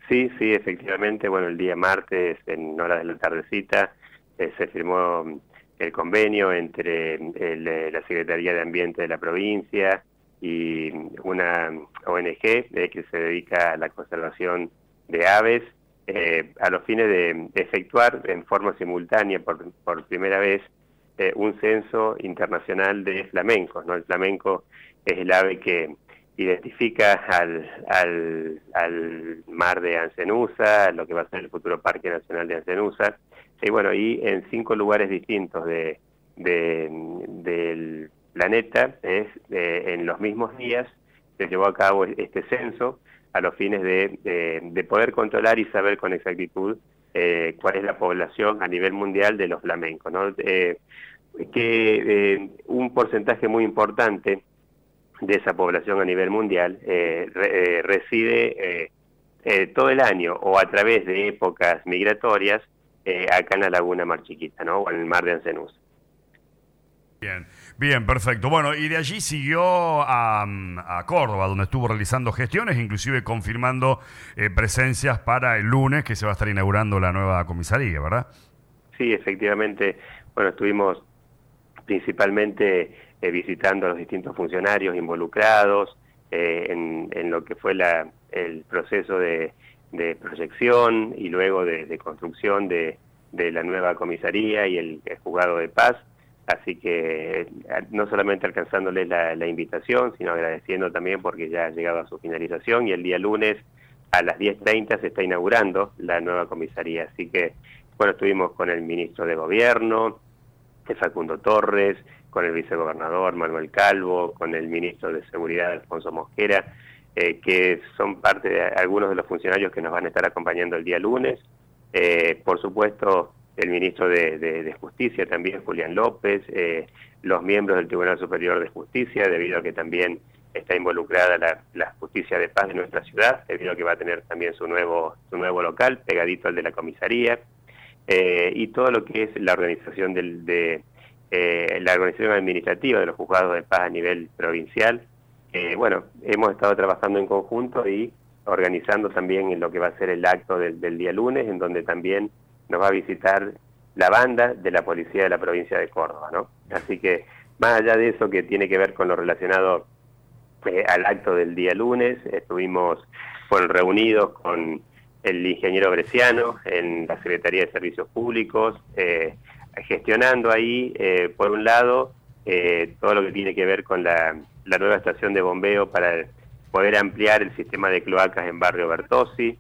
Sí, sí, efectivamente. Bueno, el día martes, en horas de la tardecita, se firmó el convenio entre la Secretaría de Ambiente de la provincia y una ONG que se dedica a la conservación de aves, a los fines de efectuar en forma simultánea por primera vez un censo internacional de flamencos, ¿no? El flamenco es el ave que identifica al mar de Ancenusa, lo que va a ser el futuro Parque Nacional de Ancenusa, y bueno, y en 5 lugares distintos del planeta, en los mismos días, se llevó a cabo este censo a los fines de poder controlar y saber con exactitud cuál es la población a nivel mundial de los flamencos, ¿no? Un porcentaje muy importante de esa población a nivel mundial reside todo el año o a través de épocas migratorias acá en la Laguna Mar Chiquita, ¿no? O en el mar de Ancenusa. Bien, bien, perfecto. Bueno, y de allí siguió a Córdoba, donde estuvo realizando gestiones, inclusive confirmando presencias para el lunes, que se va a estar inaugurando la nueva comisaría, ¿verdad? Sí, efectivamente. Bueno, estuvimos principalmente visitando a los distintos funcionarios involucrados en lo que fue el proceso de proyección y luego de construcción de la nueva comisaría y el juzgado de paz. Así que no solamente alcanzándoles la invitación, sino agradeciendo también porque ya ha llegado a su finalización y el día lunes a las 10:30 se está inaugurando la nueva comisaría. Así que, bueno, estuvimos con el ministro de Gobierno, Facundo Torres, con el vicegobernador Manuel Calvo, con el ministro de Seguridad Alfonso Mosquera, que son parte de algunos de los funcionarios que nos van a estar acompañando el día lunes. Por supuesto, el ministro de Justicia también, Julián López, los miembros del Tribunal Superior de Justicia, debido a que también está involucrada la justicia de paz de nuestra ciudad, debido a que va a tener también su nuevo local, pegadito al de la comisaría, y todo lo que es la organización la organización administrativa de los juzgados de paz a nivel provincial. Bueno, hemos estado trabajando en conjunto y organizando también en lo que va a ser el acto del día lunes, en donde también nos va a visitar la banda de la policía de la provincia de Córdoba, ¿no? Así que, más allá de eso que tiene que ver con lo relacionado al acto del día lunes, estuvimos reunidos con el ingeniero Bresciano en la Secretaría de Servicios Públicos, gestionando ahí, por un lado, todo lo que tiene que ver con la nueva estación de bombeo para poder ampliar el sistema de cloacas en Barrio Bertozzi,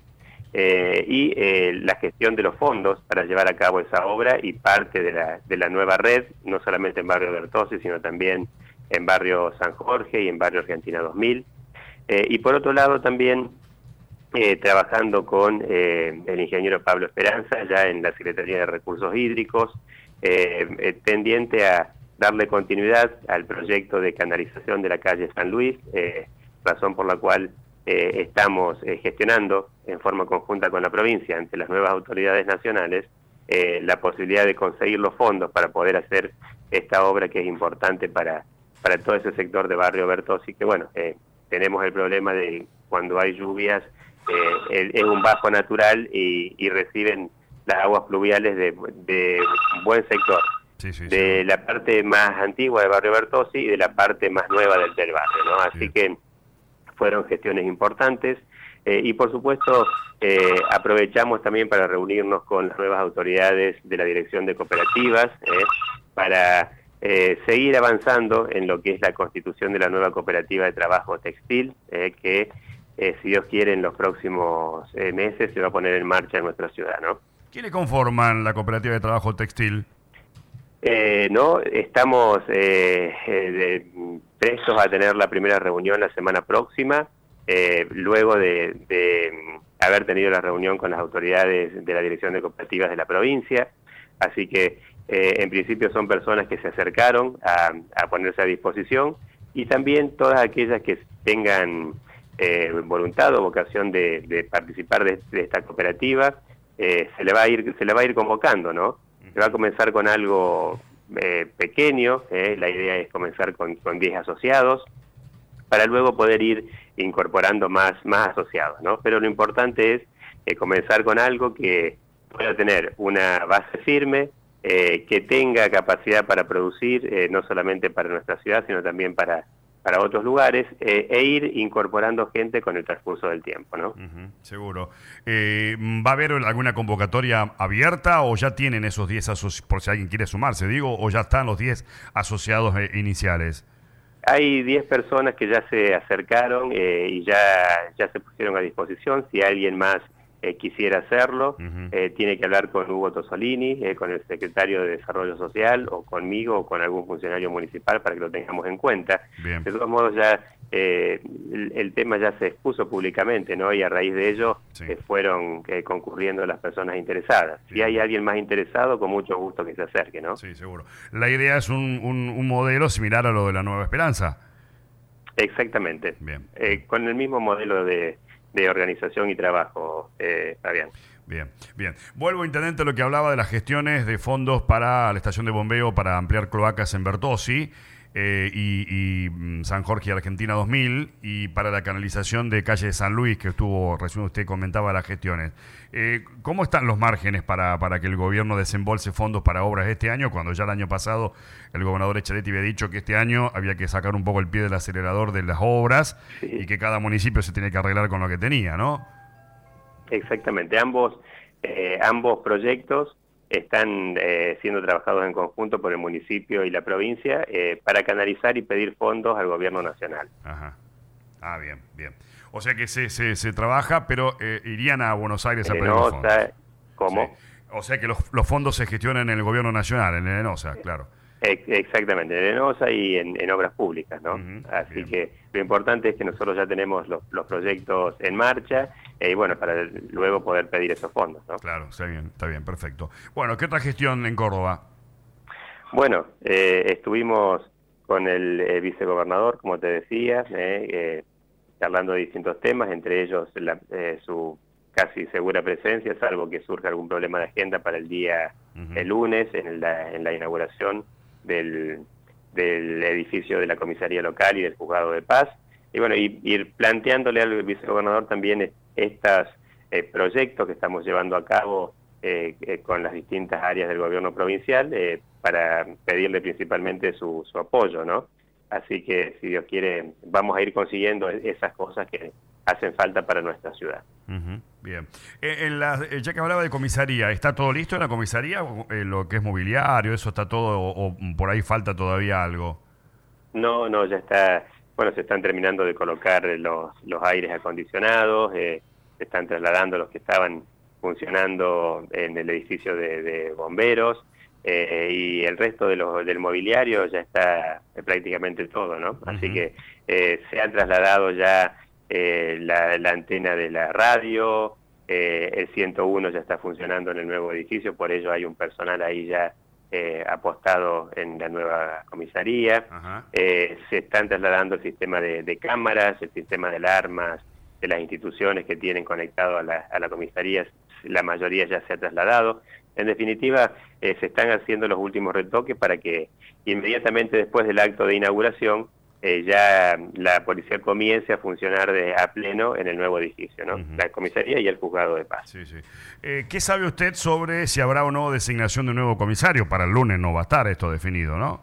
y la gestión de los fondos para llevar a cabo esa obra y parte de la nueva red, no solamente en Barrio Bertozzi, sino también en Barrio San Jorge y en Barrio Argentina 2000. Y por otro lado también trabajando con el ingeniero Pablo Esperanza, ya en la Secretaría de Recursos Hídricos, tendiente a darle continuidad al proyecto de canalización de la calle San Luis, razón por la cual estamos gestionando en forma conjunta con la provincia, ante las nuevas autoridades nacionales, la posibilidad de conseguir los fondos para poder hacer esta obra que es importante para todo ese sector de Barrio Bertozzi, que bueno, tenemos el problema de cuando hay lluvias, es un bajo natural y reciben las aguas pluviales de buen sector, Sí, sí, de seguro. la parte más antigua de Barrio Bertozzi y de la parte más nueva del barrio, ¿no? Así Bien. que fueron gestiones importantes y por supuesto aprovechamos también para reunirnos con las nuevas autoridades de la Dirección de Cooperativas para seguir avanzando en lo que es la constitución de la nueva cooperativa de trabajo textil, que si Dios quiere en los próximos meses se va a poner en marcha en nuestra ciudad, ¿no? ¿Quiénes conforman la cooperativa de trabajo textil? No, estamos prestos a tener la primera reunión la semana próxima, luego de haber tenido la reunión con las autoridades de la Dirección de Cooperativas de la provincia, así que en principio son personas que se acercaron a ponerse a disposición y también todas aquellas que tengan voluntad o vocación de participar de esta cooperativa, se le va a ir convocando, ¿no? Se va a comenzar con algo pequeño, la idea es comenzar con 10 asociados, para luego poder ir incorporando más asociados, ¿no? Pero lo importante es comenzar con algo que pueda tener una base firme, que tenga capacidad para producir, no solamente para nuestra ciudad, sino también para otros lugares, e ir incorporando gente con el transcurso del tiempo, ¿no? Seguro. ¿Va a haber alguna convocatoria abierta o ya tienen esos 10 por si alguien quiere sumarse, digo, o ya están los 10 asociados iniciales? Hay 10 personas que ya se acercaron y ya se pusieron a disposición. Si alguien más quisiera hacerlo, tiene que hablar con Hugo Tosolini, con el secretario de Desarrollo Social, o conmigo, o con algún funcionario municipal, para que lo tengamos en cuenta. Bien. De todos modos, ya el tema ya se expuso públicamente, ¿no? Y a raíz de ello fueron concurriendo las personas interesadas. Si hay alguien más interesado, con mucho gusto que se acerque, ¿no? Sí, seguro. La idea es un modelo similar a lo de la Nueva Esperanza. Exactamente. Bien. Con el mismo modelo de organización y trabajo, Fabián. Bien, bien. Vuelvo, intendente, a lo que hablaba de las gestiones de fondos para la estación de bombeo para ampliar cloacas en Bertozzi y San Jorge Argentina 2000, y para la canalización de calle de San Luis, que estuvo, recién usted comentaba las gestiones. ¿Cómo están los márgenes para que el gobierno desembolse fondos para obras este año, cuando ya el año pasado el gobernador Echeretti había dicho que este año había que sacar un poco el pie del acelerador de las obras y que cada municipio se tenía que arreglar con lo que tenía, ¿no? Exactamente. Ambos proyectos están siendo trabajados en conjunto por el municipio y la provincia para canalizar y pedir fondos al gobierno nacional. Ajá. Ah, bien, bien. O sea que se trabaja, pero irían a Buenos Aires a pedir los fondos. ¿Cómo? Sí. O sea que los fondos se gestionan en el gobierno nacional, en el ENOSA, claro. Exactamente, en ENOSA y en obras públicas, ¿no? Así bien. que lo importante es que nosotros ya tenemos los proyectos en marcha y bueno, para luego poder pedir esos fondos, ¿no? Claro, está bien, perfecto. Bueno, ¿qué otra gestión en Córdoba? Bueno, estuvimos con el vicegobernador, como te decía, charlando de distintos temas, entre ellos su casi segura presencia, salvo que surja algún problema de agenda para el día el lunes, en la inauguración del edificio de la comisaría local y del juzgado de paz. Y bueno, ir planteándole al vicegobernador también estos proyectos que estamos llevando a cabo con las distintas áreas del gobierno provincial, para pedirle principalmente su apoyo, ¿no? Así que, si Dios quiere, vamos a ir consiguiendo esas cosas que hacen falta para nuestra ciudad. Bien. Ya que hablaba de comisaría, ¿está todo listo en la comisaría? Lo que es mobiliario, ¿eso está todo o por ahí falta todavía algo? No, ya está. Bueno, se están terminando de colocar los aires acondicionados, se están trasladando los que estaban funcionando en el edificio de bomberos, y el resto del mobiliario ya está prácticamente todo, ¿no? Así que se ha trasladado ya la antena de la radio, el 101 ya está funcionando en el nuevo edificio, por ello hay un personal ahí ya apostado en la nueva comisaría. Se están trasladando el sistema de cámaras, el sistema de alarmas de las instituciones que tienen conectado a la comisaría, la mayoría ya se ha trasladado. En definitiva, se están haciendo los últimos retoques para que inmediatamente después del acto de inauguración ya la policía comience a funcionar a pleno en el nuevo edificio, ¿no? La comisaría y el juzgado de paz. Sí. ¿Qué sabe usted sobre si habrá o no designación de un nuevo comisario? Para el lunes no va a estar esto definido, ¿no?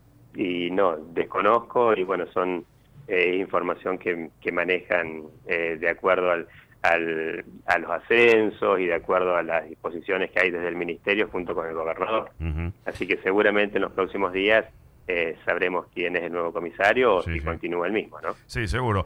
Y no, desconozco, y bueno, son información que manejan de acuerdo a los ascensos y de acuerdo a las disposiciones que hay desde el ministerio junto con el gobernador. Así que seguramente en los próximos días sabremos quién es el nuevo comisario o si continúa el mismo, ¿no? Sí, seguro.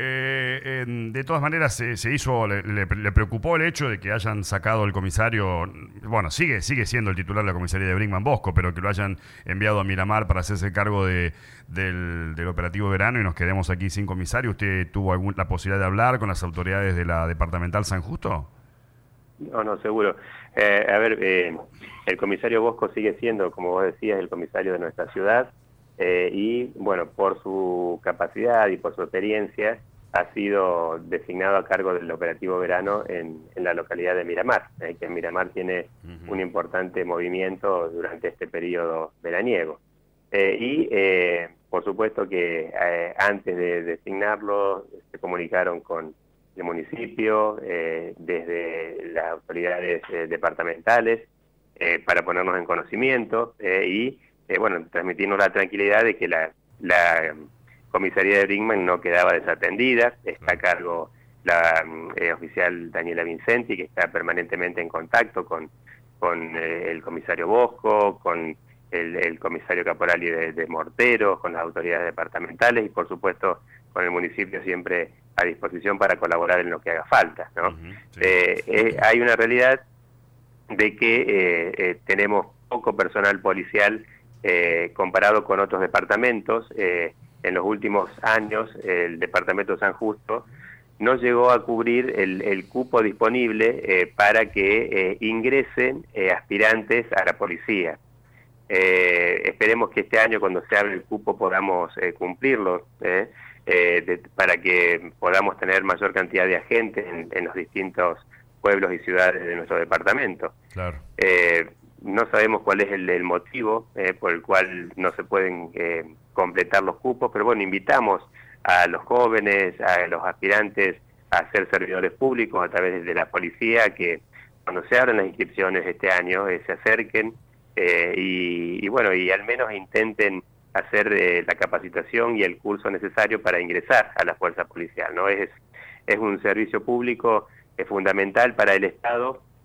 De todas maneras, se hizo, le preocupó el hecho de que hayan sacado el comisario, bueno, sigue siendo el titular de la comisaría de Brinkman Bosco, pero que lo hayan enviado a Miramar para hacerse cargo del operativo verano y nos quedemos aquí sin comisario. ¿Usted tuvo la posibilidad de hablar con las autoridades de la departamental San Justo? No, seguro. A ver, el comisario Bosco sigue siendo, como vos decías, el comisario de nuestra ciudad, y bueno, por su capacidad y por su experiencia ha sido designado a cargo del operativo verano en la localidad de Miramar, que Miramar tiene un importante movimiento durante este periodo veraniego. Y Por supuesto que antes de designarlo se comunicaron con el municipio, desde las autoridades departamentales, para ponernos en conocimiento y bueno, transmitirnos la tranquilidad de que la comisaría de Brinkman no quedaba desatendida. Está a cargo la oficial Daniela Vincenti, que está permanentemente en contacto con el comisario Bosco, con el comisario Caporali de Morteros, con las autoridades departamentales y por supuesto con el municipio siempre a disposición para colaborar en lo que haga falta, ¿no? Sí. Hay una realidad de que tenemos poco personal policial comparado con otros departamentos. En los últimos años el departamento de San Justo no llegó a cubrir el cupo disponible para que ingresen aspirantes a la policía. Esperemos que este año, cuando se abra el cupo, podamos cumplirlo, para que podamos tener mayor cantidad de agentes en los distintos pueblos y ciudades de nuestro departamento. Claro. No sabemos cuál es el motivo por el cual no se pueden completar los cupos, pero bueno, invitamos a los jóvenes, a los aspirantes a ser servidores públicos a través de la policía, que cuando se abran las inscripciones este año se acerquen y bueno, y al menos intenten hacer la capacitación y el curso necesario para ingresar a la fuerza policial, ¿no? Es un servicio público fundamental para el Estado,